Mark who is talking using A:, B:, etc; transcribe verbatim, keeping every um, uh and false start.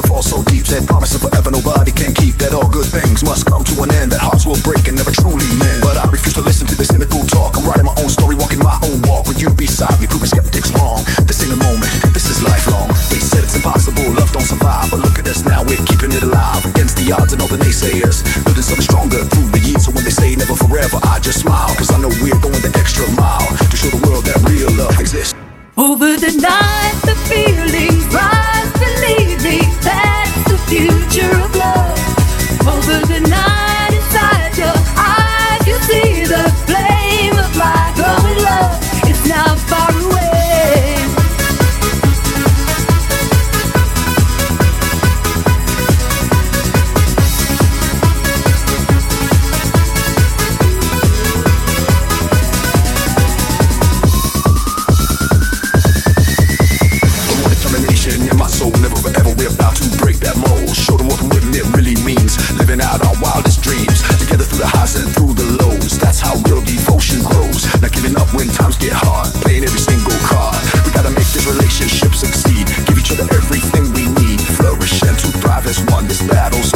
A: fall so deep. Said promise of forever, nobody can keep. That all good things must come to an end. That hearts will break and never truly mend. But I refuse to listen to this cynical talk. I'm writing my own story, walking my own walk. With you beside me, proving skeptics wrong. This ain't a moment, this is lifelong. They said it's impossible, love don't survive. But look at us now, we're keeping it alive. Against the odds and all the naysayers, building something stronger through the years. So when they say never forever, I just smile. Cause I know we're going the extra mile to show the world that real love exists.
B: Over the night, the feelings rise. Believe me, that's the future of love. Over the night, inside your eyes, you see the flame of my growing love. It's not far away.
A: In my soul, never forever, we're about to break that mold. Show them what living it really means. Living out our wildest dreams. Together through the highs and through the lows. That's how real devotion grows. Not giving up when times get hard. Playing every single card. We gotta make this relationship succeed. Give each other everything we need. Flourish and to thrive as one. This battle's